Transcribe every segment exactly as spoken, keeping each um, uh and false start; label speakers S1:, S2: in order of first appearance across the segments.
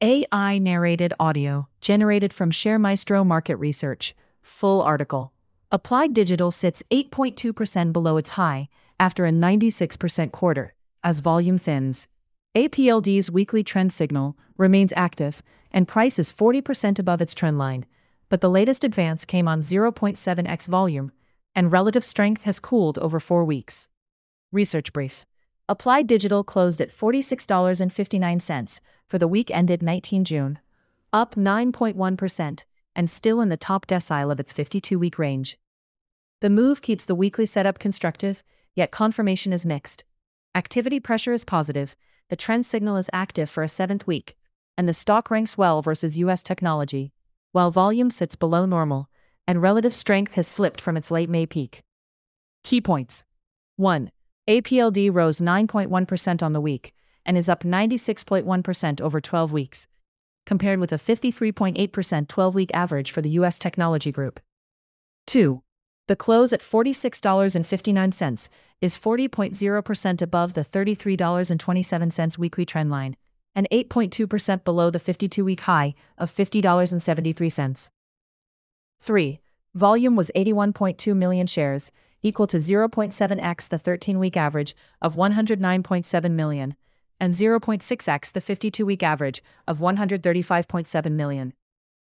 S1: A I-narrated audio, generated from ShareMaestro Market Research. Full article. Applied Digital sits eight point two percent below its high, after a ninety-six percent quarter, as volume thins. A P L D's weekly trend signal remains active, and price is forty percent above its trend line, but the latest advance came on zero point seven x volume, and relative strength has cooled over four weeks. Research brief. Applied Digital closed at forty-six dollars and fifty-nine cents for the week ended nineteenth of June, up nine point one percent, and still in the top decile of its fifty-two-week range. The move keeps the weekly setup constructive, yet confirmation is mixed. Activity pressure is positive, the trend signal is active for a seventh week, and the stock ranks well versus U S technology, while volume sits below normal, and relative strength has slipped from its late May peak. Key points. one. A P L D rose nine point one percent on the week, and is up ninety-six point one percent over twelve weeks, compared with a fifty-three point eight percent twelve-week average for the U S technology group. two. The close at forty-six dollars and fifty-nine cents is forty point zero percent above the thirty-three dollars and twenty-seven cents weekly trend line, and eight point two percent below the fifty-two-week high of fifty dollars and seventy-three cents. three. Volume was eighty-one point two million shares, equal to zero point seven x the thirteen-week average of one hundred nine point seven million, and zero point six x the fifty-two-week average of one hundred thirty-five point seven million.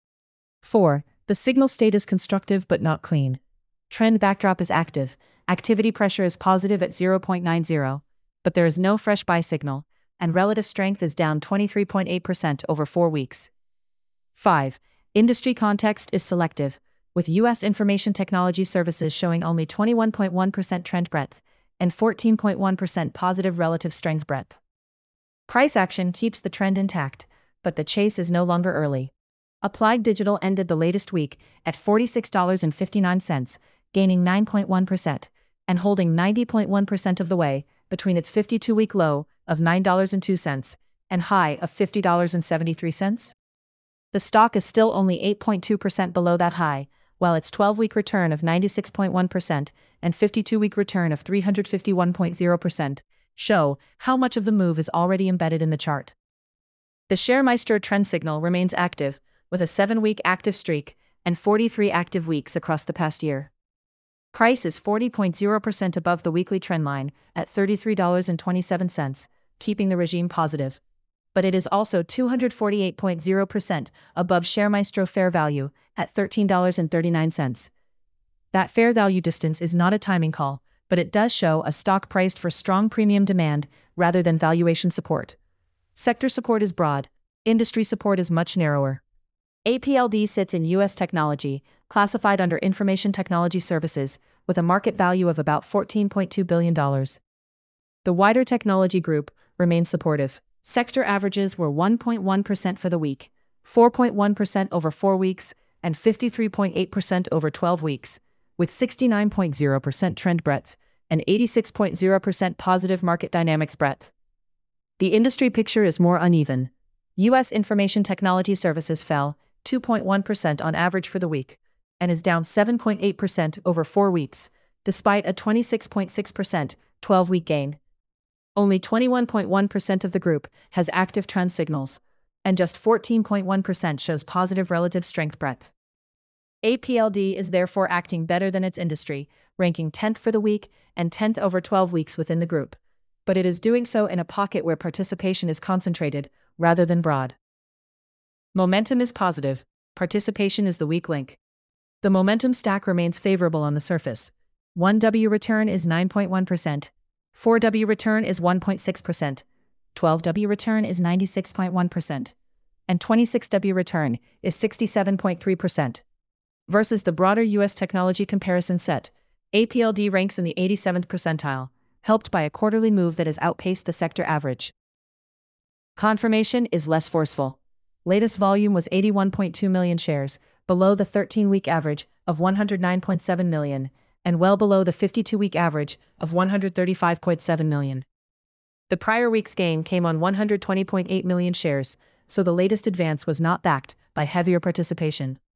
S1: four. The signal state is constructive but not clean. Trend backdrop is active, activity pressure is positive at zero point nine zero, but there is no fresh buy signal, and relative strength is down twenty-three point eight percent over four weeks. five. Industry context is selective, with U S information technology services showing only twenty-one point one percent trend breadth and fourteen point one percent positive relative strength breadth. Price action keeps the trend intact, but the chase is no longer early. Applied Digital ended the latest week at forty-six dollars and fifty-nine cents, gaining nine point one percent, and holding ninety point one percent of the way between its fifty-two-week low of nine dollars and two cents and high of fifty dollars and seventy-three cents. The stock is still only eight point two percent below that high, while its twelve-week return of ninety-six point one percent and fifty-two-week return of three hundred fifty-one point zero percent show how much of the move is already embedded in the chart. The ShareMaestro trend signal remains active, with a seven-week active streak and forty-three active weeks across the past year. Price is forty point zero percent above the weekly trend line at thirty-three dollars and twenty-seven cents, keeping the regime positive. But it is also two hundred forty-eight point zero percent above ShareMaestro fair value at thirteen dollars and thirty-nine cents. That fair value distance is not a timing call, but it does show a stock priced for strong premium demand rather than valuation support. Sector support is broad, industry support is much narrower. A P L D sits in U S technology, classified under Information Technology Services, with a market value of about fourteen point two billion dollars. The wider technology group remains supportive. Sector averages were one point one percent for the week, four point one percent over four weeks, and fifty-three point eight percent over twelve weeks, with sixty-nine point zero percent trend breadth and eighty-six point zero percent positive market dynamics breadth. The industry picture is more uneven. U S Information Technology Services fell two point one percent on average for the week, and is down seven point eight percent over four weeks, despite a twenty-six point six percent twelve-week gain. Only twenty-one point one percent of the group has active trend signals, and just fourteen point one percent shows positive relative strength breadth. A P L D is therefore acting better than its industry, ranking tenth for the week and tenth over twelve weeks within the group, but it is doing so in a pocket where participation is concentrated, rather than broad. Momentum is positive, participation is the weak link. The momentum stack remains favorable on the surface. one W return is nine point one percent. four W return is one point six percent, twelve W return is ninety-six point one percent, and twenty-six W return is sixty-seven point three percent. Versus the broader U S technology comparison set, A P L D ranks in the eighty-seventh percentile, helped by a quarterly move that has outpaced the sector average. Confirmation is less forceful. Latest volume was eighty-one point two million shares, below the thirteen-week average of one hundred nine point seven million, and well below the fifty-two-week average of one hundred thirty-five point seven million. The prior week's gain came on one hundred twenty point eight million shares, so the latest advance was not backed by heavier participation.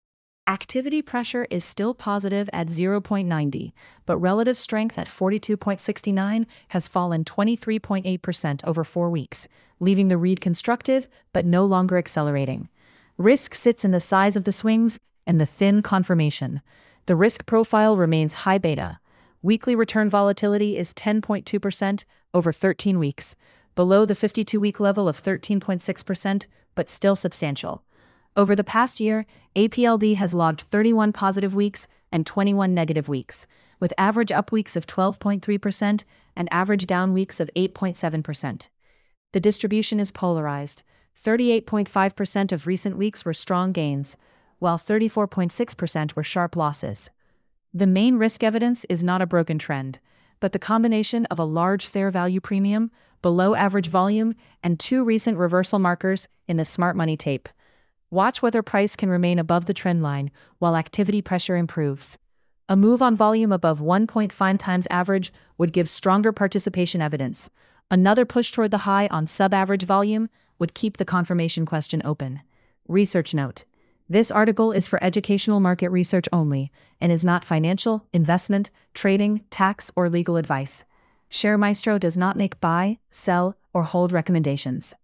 S1: Activity pressure is still positive at zero point nine zero, but relative strength at forty-two point six nine has fallen twenty-three point eight percent over four weeks, leaving the read constructive but no longer accelerating. Risk sits in the size of the swings and the thin confirmation. The risk profile remains high beta. Weekly return volatility is ten point two percent over thirteen weeks, below the fifty-two-week level of thirteen point six percent, but still substantial. Over the past year, A P L D has logged thirty-one positive weeks and twenty-one negative weeks, with average up weeks of twelve point three percent and average down weeks of eight point seven percent. The distribution is polarized. thirty-eight point five percent of recent weeks were strong gains, while thirty-four point six percent were sharp losses. The main risk evidence is not a broken trend, but the combination of a large fair value premium, below average volume, and two recent reversal markers in the smart money tape. Watch whether price can remain above the trend line while activity pressure improves. A move on volume above one point five times average would give stronger participation evidence. Another push toward the high on sub-average volume would keep the confirmation question open. Research note: this article is for educational market research only and is not financial, investment, trading, tax, or legal advice. ShareMaestro does not make buy, sell, or hold recommendations.